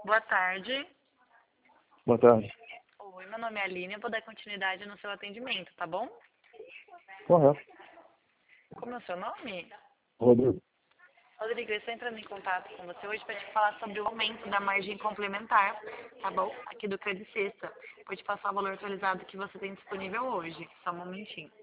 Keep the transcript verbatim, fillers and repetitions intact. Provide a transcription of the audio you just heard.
Boa tarde. Boa tarde. Oi, meu nome é Aline, eu vou dar continuidade no seu atendimento, tá bom? Correto. Como é o seu nome? Rodrigo. Rodrigo, eu estou entrando em contato com você hoje para te falar sobre o aumento da margem complementar, tá bom? Aqui do Credit Sexta. Vou te passar o valor atualizado que você tem disponível hoje. Só um momentinho.